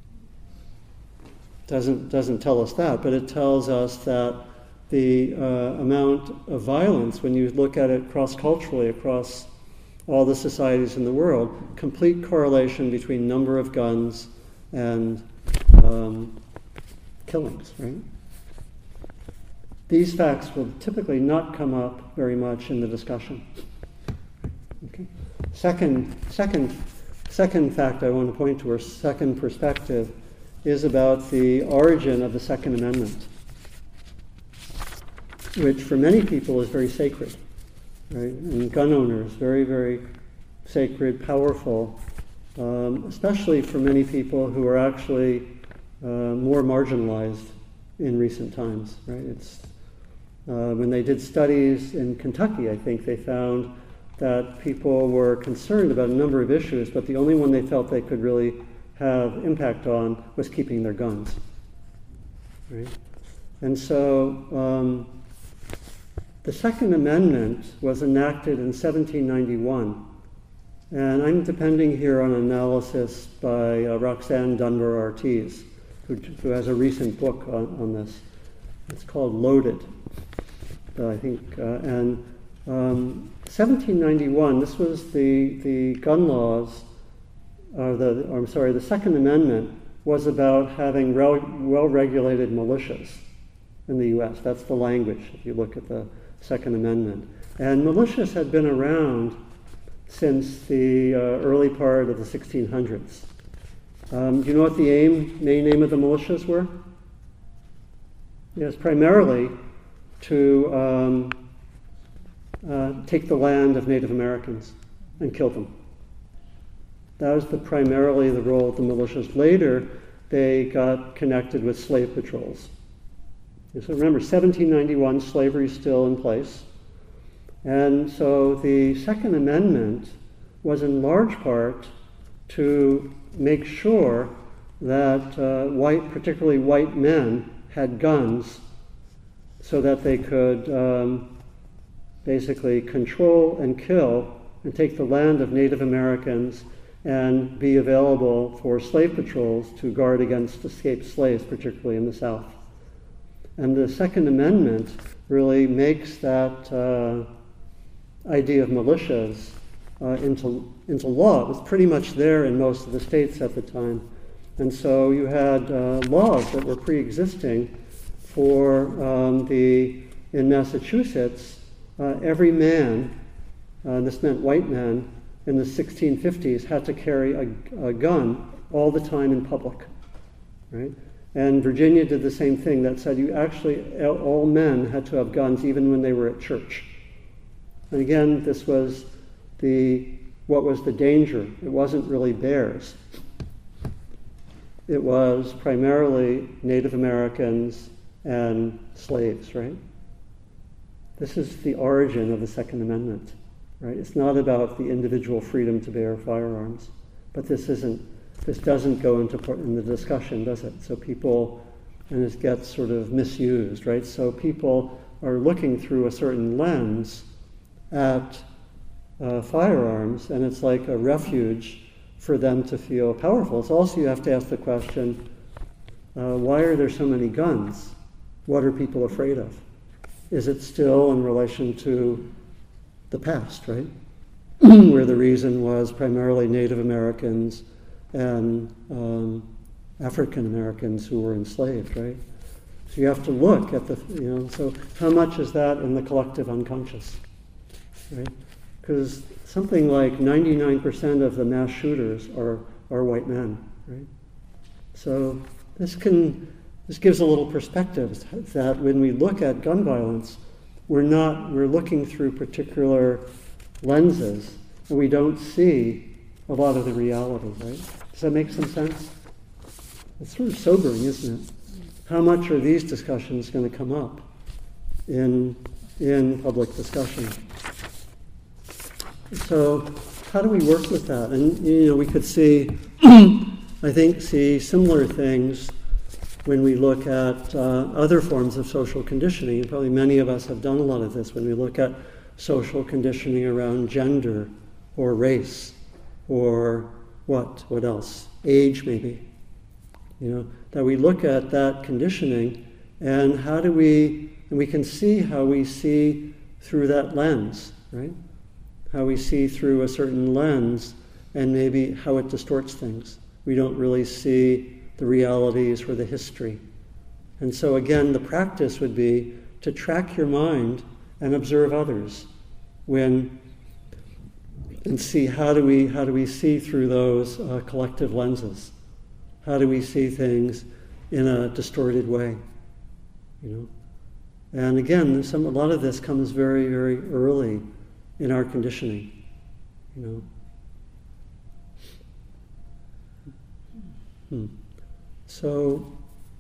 Doesn't, doesn't tell us that, but it tells us that the uh, amount of violence, when you look at it cross-culturally across all the societies in the world, complete correlation between number of guns and um, killings, right? These facts will typically not come up very much in the discussion. Okay. Second, second, second fact I want to point to, or second perspective, is about the origin of the Second Amendment, which for many people is very sacred, right? And gun owners, very, very sacred, powerful, um, especially for many people who are actually uh, more marginalized in recent times, right? It's uh, when they did studies in Kentucky, I think they found that people were concerned about a number of issues, but the only one they felt they could really have impact on was keeping their guns, right? And so um, the Second Amendment was enacted in seventeen ninety-one, and I'm depending here on analysis by uh, Roxanne Dunbar Ortiz, who, who has a recent book on, on this. It's called Loaded, uh, I think, uh, and um, seventeen ninety-one, this was the, the gun laws, uh, the, or I'm sorry, the Second Amendment was about having rel- well-regulated militias in the U S. That's the language, if you look at the Second Amendment. And militias had been around since the uh, early part of the sixteen hundreds. Um, do you know what the aim, main aim of the militias were? Yes, primarily to um, uh, take the land of Native Americans and kill them. That was the primarily the role of the militias. Later, they got connected with slave patrols. So remember, seventeen ninety-one, slavery is still in place. And so the Second Amendment was in large part to make sure that uh, white, particularly white men, had guns so that they could um, basically control and kill and take the land of Native Americans and be available for slave patrols to guard against escaped slaves, particularly in the South. And the Second Amendment really makes that uh, idea of militias uh, into, into law. It was pretty much there in most of the states at the time. And so you had uh, laws that were pre-existing for um, the, in Massachusetts, uh, every man, uh, this meant white men, in the sixteen fifties had to carry a, a gun all the time in public, right? And Virginia did the same thing, that said you actually, all men had to have guns even when they were at church. And again, this was the, what was the danger? It wasn't really bears. It was primarily Native Americans and slaves, right? This is the origin of the Second Amendment, right? It's not about the individual freedom to bear firearms, but this isn't, this doesn't go into in the discussion, does it? So people, and it gets sort of misused, right? So people are looking through a certain lens at uh, firearms, and it's like a refuge for them to feel powerful. It's also, you have to ask the question, uh, why are there so many guns? What are people afraid of? Is it still in relation to the past, right? Where the reason was primarily Native Americans and um, African Americans who were enslaved, right? So you have to look at the, you know, so how much is that in the collective unconscious, right? Because something like ninety-nine percent of the mass shooters are, are white men, right? So this can, this gives a little perspective that when we look at gun violence, we're not, we're looking through particular lenses and we don't see a lot of the reality, right? Does that make some sense? It's sort of sobering, isn't it? How much are these discussions going to come up in, in public discussion? So how do we work with that? And, you know, we could see, I think, see similar things when we look at uh, other forms of social conditioning. And probably many of us have done a lot of this when we look at social conditioning around gender or race or what? What else? Age, maybe. You know, that we look at that conditioning and how do we, and we can see how we see through that lens, right? How we see through a certain lens and maybe how it distorts things. We don't really see the realities or the history. And so again, the practice would be to track your mind and observe others when, and see how do we, how do we see through those uh, collective lenses? How do we see things in a distorted way? You know? And again, some, a lot of this comes very, very early in our conditioning, you know. Hmm. So,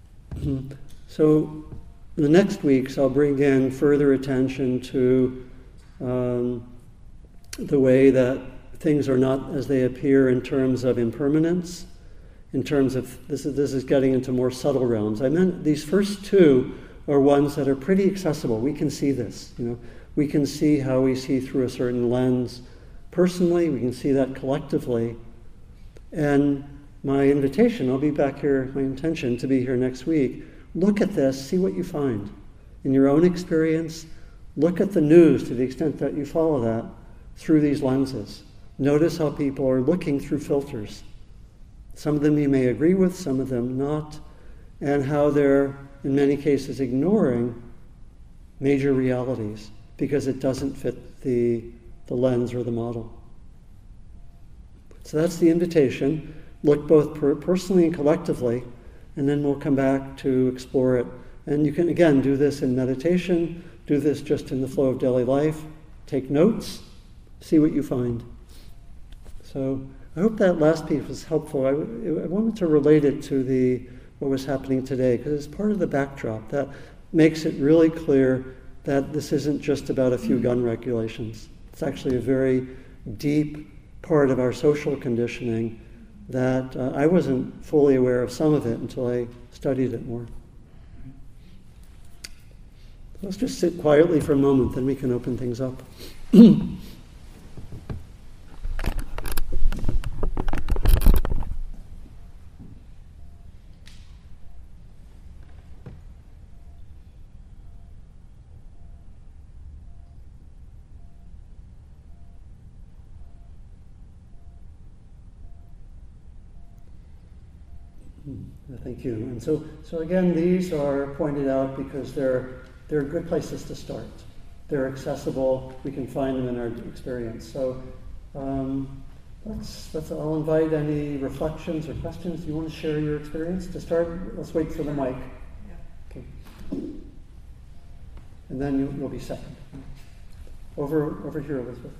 so the next weeks I'll bring in further attention to um, the way that things are not as they appear in terms of impermanence, in terms of, this is, this is getting into more subtle realms. I meant these first two are ones that are pretty accessible. We can see this, you know. We can see how we see through a certain lens personally, we can see that collectively. And my invitation, I'll be back here, my intention to be here next week, look at this, see what you find. In your own experience, look at the news to the extent that you follow that through these lenses. Notice how people are looking through filters. Some of them you may agree with, some of them not, and how they're, in many cases, ignoring major realities because it doesn't fit the, the lens or the model. So that's the invitation. Look both per- personally and collectively, and then we'll come back to explore it. And you can, again, do this in meditation, do this just in the flow of daily life, take notes, see what you find. So I hope that last piece was helpful. I, I wanted to relate it to the what was happening today, because it's part of the backdrop that makes it really clear that this isn't just about a few gun regulations. It's actually a very deep part of our social conditioning that uh, I wasn't fully aware of some of it until I studied it more. Let's just sit quietly for a moment, then we can open things up. Thank you. And so, so again, these are pointed out because they're they're good places to start. They're accessible. We can find them in our experience. So, um, let's let's. I'll invite any reflections or questions. Do you want to share your experience to start? Let's wait for the mic. Okay. And then you, you'll be second. Over, over here, Elizabeth.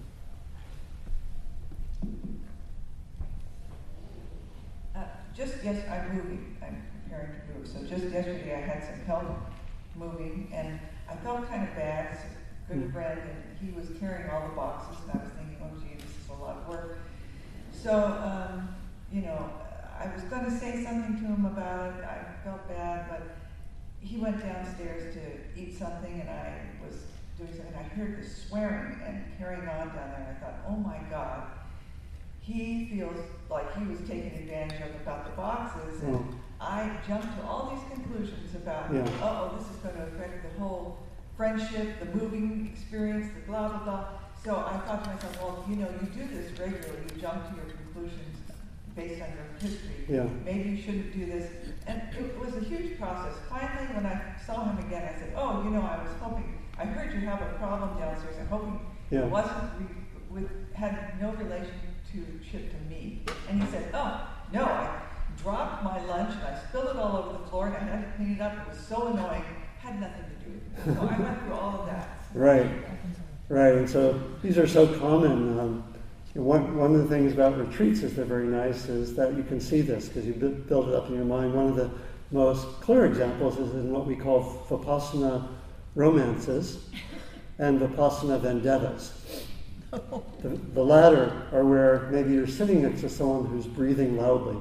Uh, just yes, I'm moving. I'm preparing to move. So just yesterday, I had some help moving, and I felt kind of bad. It's a good Mm. friend, and he was carrying all the boxes, and I was thinking, oh, gee, this is a lot of work. So, um, you know, I was going to say something to him about it. I felt bad, but he went downstairs to eat something, and I was doing something. I heard this swearing and carrying on down there, and I thought, oh my God, he feels like he was taken advantage of about the boxes, and Mm. I jumped to all these conclusions about, Yeah. uh-oh, this is going to affect the whole friendship, the moving experience, the blah, blah, blah. So I thought to myself, well, you know, you do this regularly, you jump to your conclusions based on your history. Yeah. Maybe you shouldn't do this. And it was a huge process. Finally, when I saw him again, I said, oh, you know, I was hoping, I heard you have a problem downstairs. I'm hoping Yeah. it wasn't, re- with, had no relationship to me. And he said, oh, no, I dropped my lunch and I spilled it all over the floor and I had to clean it up. It was so annoying. Had nothing to do with it. So I went through all of that. Right, right. And so these are so common. Um, one, one of the things about retreats is they're very nice is that you can see this because you bu- build it up in your mind. One of the most clear examples is in what we call Vipassana romances and Vipassana vendettas. The, the latter are where maybe you're sitting next to someone who's breathing loudly.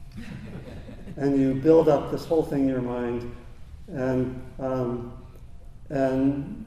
And you build up this whole thing in your mind and um, and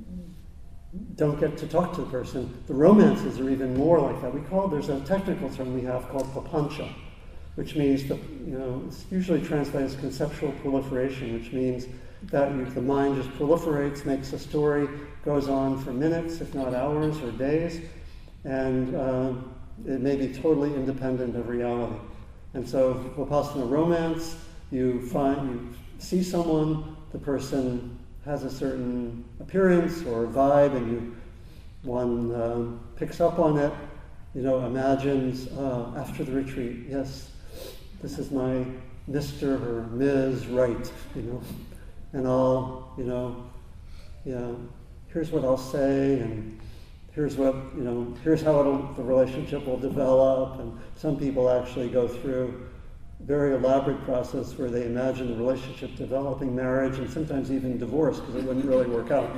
don't get to talk to the person. The romances are even more like that. We call, there's a technical term we have called papancha, which means, the, you know, it's usually translated as conceptual proliferation, which means that you, the mind just proliferates, makes a story, goes on for minutes, if not hours or days, and uh, it may be totally independent of reality. And so, Vipassana romance, you find, you see someone, the person has a certain appearance or vibe, and you, one uh, picks up on it, you know, imagines uh, after the retreat, yes, this is my Mister or Miz Right, you know, and I'll, you know, yeah, here's what I'll say, and here's what, you know, here's how it'll, the relationship will develop, and some people actually go through a very elaborate process where they imagine the relationship developing, marriage, and sometimes even divorce, because it wouldn't really work out.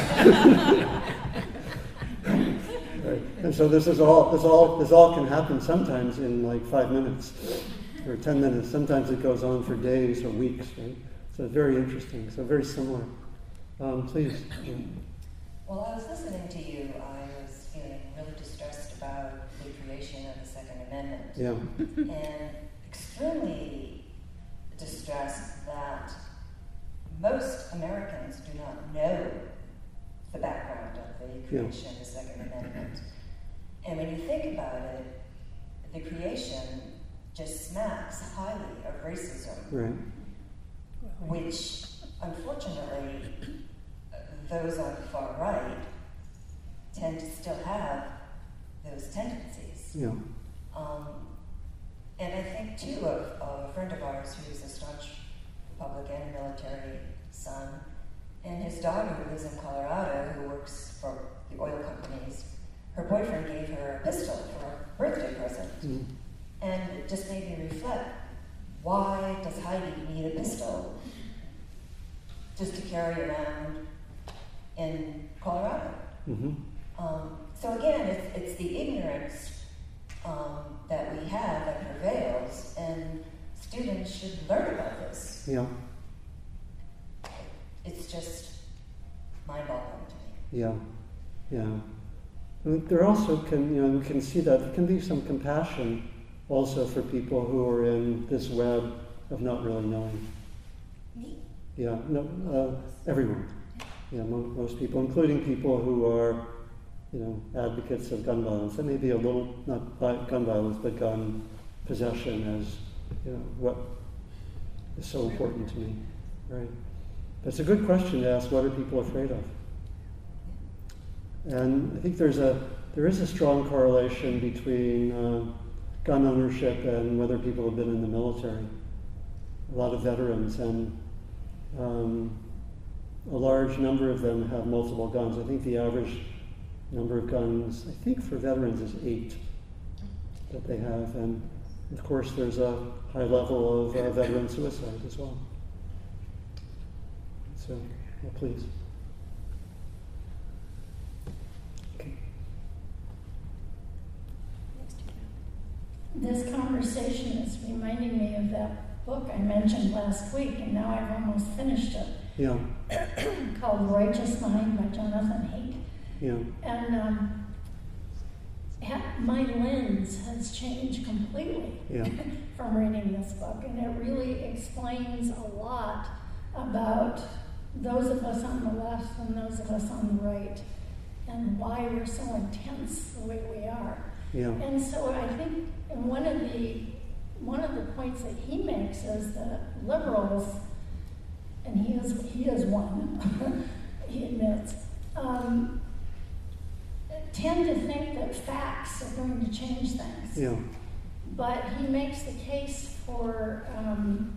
Right. And so this is all, this all, this all can happen sometimes in like five minutes or ten minutes. Sometimes it goes on for days or weeks, right? So it's very interesting, so very similar. Um, please. Yeah. While I was listening to you, I was feeling really distressed about the creation of the Second Amendment. Yeah. And extremely distressed that most Americans do not know the background of the creation yeah. of the Second Amendment. And when you think about it, the creation just smacks highly of racism. Right. Which, unfortunately, those on the far right tend to still have those tendencies. Yeah. Um, and I think, too, of, of a friend of ours who's a staunch Republican and military son, and his daughter who lives in Colorado, who works for the oil companies. Her boyfriend gave her a pistol for her birthday present. Mm. And it just made me reflect, why does Heidi need a pistol just to carry around in Colorado? Mm-hmm. Um, so again, it's, it's the ignorance um, that we have that prevails, and students should learn about this. Yeah. It's just mind-boggling to me. Yeah, yeah. And there also can, you know, we can see that there can be some compassion also for people who are in this web of not really knowing. Me? Yeah, no, uh, everyone. Yeah, mo- most people, including people who are, you know, advocates of gun violence. That may be a little, not bi- gun violence, but gun possession as, you know, what is so important to me, right? That's a good question to ask, what are people afraid of? And I think there's a, there is a strong correlation between uh, gun ownership and whether people have been in the military. A lot of veterans, and um, a large number of them have multiple guns. I think the average Number of guns, I think for veterans is eight that they have, and of course there's a high level of uh, veteran suicide as well. So, well, please. Okay. This conversation is reminding me of that book I mentioned last week, and now I've almost finished it. Yeah. Called Righteous Mind by Jonathan Haidt. Yeah. And um, ha- my lens has changed completely Yeah. from reading this book, and it really explains a lot about those of us on the left and those of us on the right, and why we're so intense the way we are. Yeah. And so I think, and one of the one of the points that he makes is that liberals, and he is he is one, he admits, um, tend to think that facts are going to change things. Yeah. But he makes the case for um,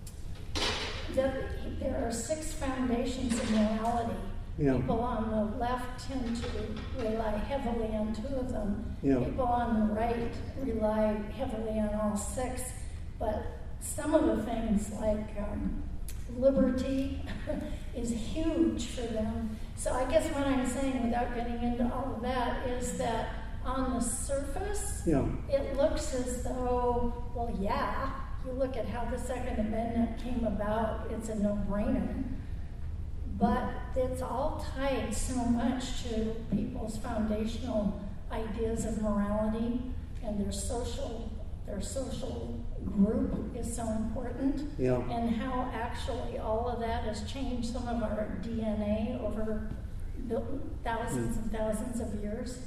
that there are six foundations of morality. Yeah. People on the left tend to rely heavily on two of them. Yeah. People on the right rely heavily on all six. But some of the things like um, liberty is huge for them. So I guess what I'm saying, without getting into all of that, is that on the surface, Yeah. it looks as though, well, yeah, you look at how the Second Amendment came about, it's a no-brainer. But it's all tied so much to people's foundational ideas of morality, and their social their social group is so important, Yeah. and how actually all of that has changed some of our D N A over thousands and thousands of years.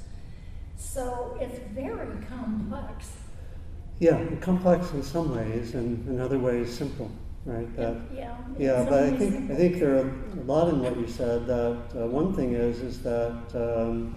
So it's very complex. Yeah, complex in some ways, and in other ways simple, right? That, yeah, yeah, it's but I only think simple. I think there are a lot in what you said. That uh, one thing is is that um,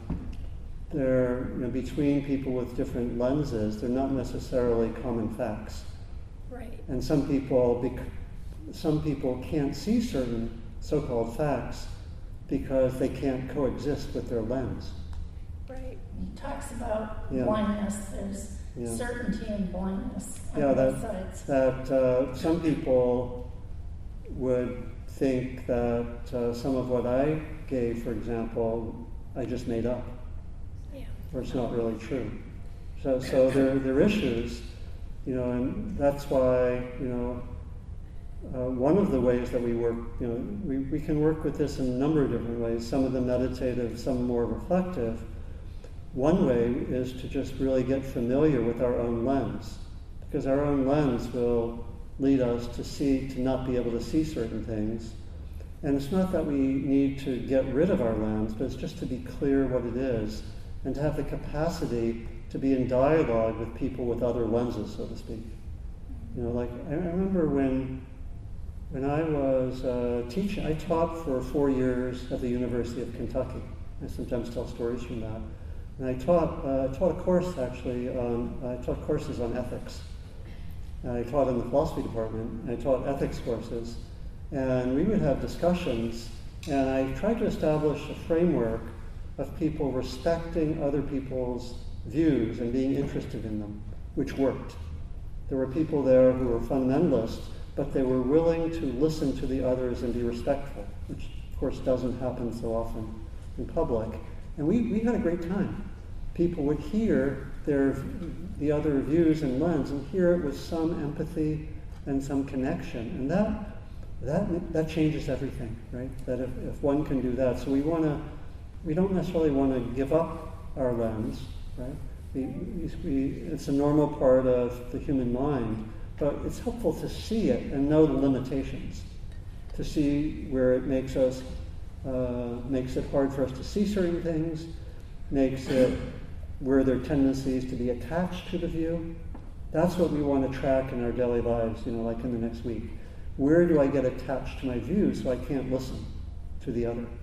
there, you know, between people with different lenses, they're not necessarily common facts. Right. And some people, bec- some people can't see certain so-called facts because they can't coexist with their lens. Right. He talks about Yeah. blindness. There's Yeah. certainty and blindness on Yeah, both that, sides. that uh, some people would think that uh, some of what I gave, for example, I just made up, Yeah. or it's not really true. So, so there, there are issues, you know, and that's why, you know, uh, one of the ways that we work, you know, we, we can work with this in a number of different ways, some of them meditative, some more reflective. One way is to just really get familiar with our own lens, because our own lens will lead us to see, to not be able to see certain things. And it's not that we need to get rid of our lens, but it's just to be clear what it is, and to have the capacity to be in dialogue with people with other lenses, so to speak. You know, like, I remember when when I was uh, teaching, I taught for four years at the University of Kentucky. I sometimes tell stories from that. And I taught, uh, taught a course actually on, I taught courses on ethics. I taught in the philosophy department. I taught ethics courses. And we would have discussions, and I tried to establish a framework of people respecting other people's views and being interested in them, which worked. There were people there who were fundamentalists, but they were willing to listen to the others and be respectful, which of course doesn't happen so often in public. And we, we had a great time. People would hear their the other views and lens and hear it with some empathy and some connection. And that that that changes everything, right? That if, if one can do that. So we wanna we don't necessarily want to give up our lens, right? We, we, we, it's a normal part of the human mind, but it's helpful to see it and know the limitations, to see where it makes us Uh, makes it hard for us to see certain things, makes it where there are tendencies to be attached to the view. That's what we want to track in our daily lives, you know, like in the next week. Where do I get attached to my views so I can't listen to the other?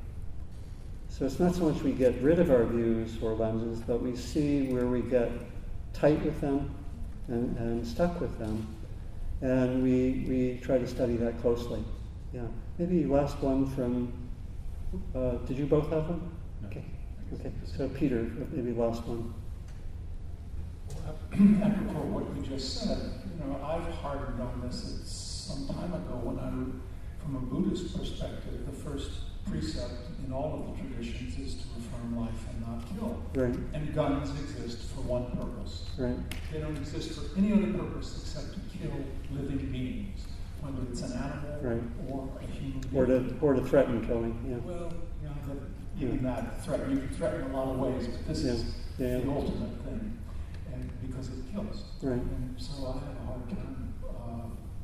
So it's not so much we get rid of our views or lenses, but we see where we get tight with them and, and stuck with them. And we, we try to study that closely. Yeah. Maybe last one from... Uh, did you both have one? No. Okay. I Okay, so Peter, maybe last one. Apropos what you just said, you know, I've hardened on this. It's some time ago when I, from a Buddhist perspective, the first precept in all of the traditions is to affirm life and not kill. Right. And guns exist for one purpose. Right. They don't exist for any other purpose except to kill living beings, whether it's an animal right. or a human being. Or to, or to threaten killing, yeah. Well, you know, the, even yeah. that threat, you can threaten in a lot of ways, but this yeah. is yeah. the ultimate thing, and because it kills. Right. And so I have a hard time uh,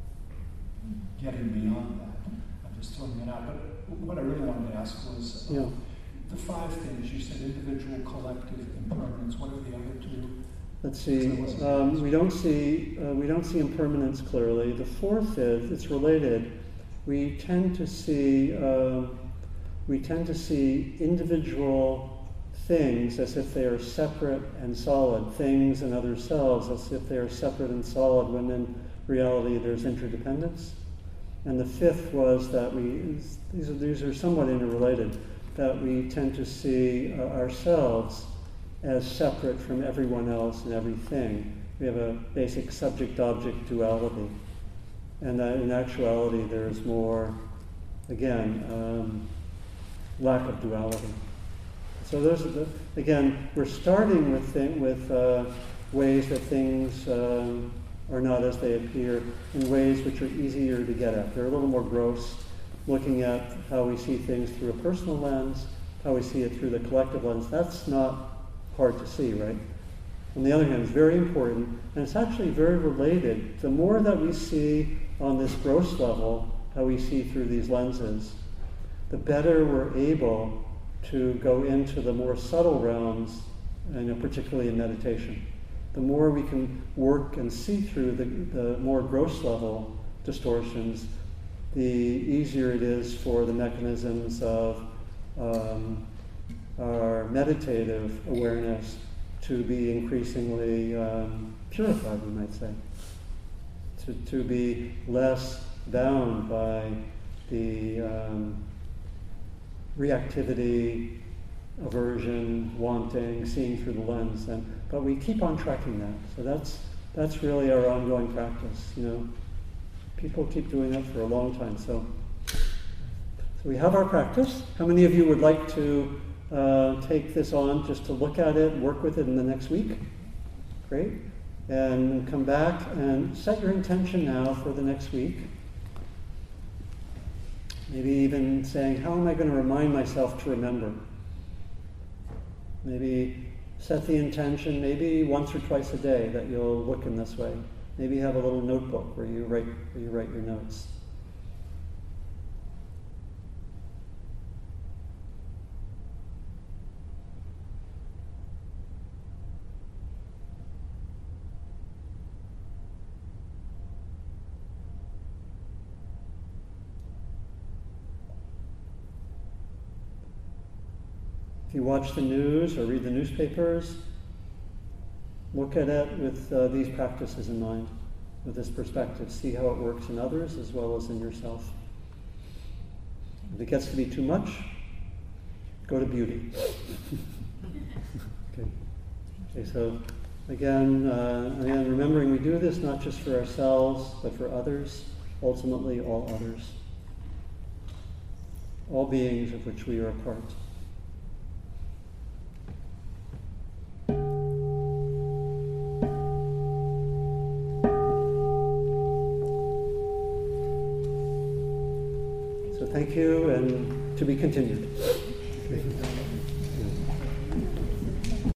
getting beyond that. I'm just throwing it out. But what I really wanted to ask was uh, yeah. the five things you said: individual, collective, impermanence. What are the other two? Let's see. Um, we don't see uh, we don't see impermanence clearly. The fourth is it's related. We tend to see uh, we tend to see individual things as if they are separate and solid. Things and other selves as if they are separate and solid. When in reality there's interdependence. And the fifth was that we these are these are somewhat interrelated. That we tend to see uh, ourselves as separate from everyone else and everything. We have a basic subject-object duality. And that in actuality there's more, again, um, lack of duality. So those are the, again, we're starting with thing, with uh, ways that things um, are not as they appear, in ways which are easier to get at. They're a little more gross, looking at how we see things through a personal lens, how we see it through the collective lens. That's not hard to see, right? On the other hand, it's very important, and it's actually very related. The more that we see on this gross level, how we see through these lenses, the better we're able to go into the more subtle realms, you know, particularly in meditation. The more we can work and see through the, the more gross level distortions, the easier it is for the mechanisms of um, our meditative awareness to be increasingly um, purified, we might say. To, to be less bound by the um, reactivity, aversion, wanting, seeing through the lens. And, but we keep on tracking that. So that's, that's really our ongoing practice, you know. People keep doing that for a long time. So, so we have our practice. How many of you would like to uh, take this on just to look at it, work with it in the next week? Great. And come back and set your intention now for the next week. Maybe even saying, how am I going to remind myself to remember? Maybe set the intention maybe once or twice a day that you'll look in this way. Maybe have a little notebook where you write where you write your notes. If you watch the news or read the newspapers, look at it with uh, these practices in mind, with this perspective. See how it works in others as well as in yourself. If it gets to be too much, go to beauty. okay. Okay. So again, uh, again, remembering we do this not just for ourselves, but for others. Ultimately, all others, all beings of which we are a part. Thank you, and to be continued.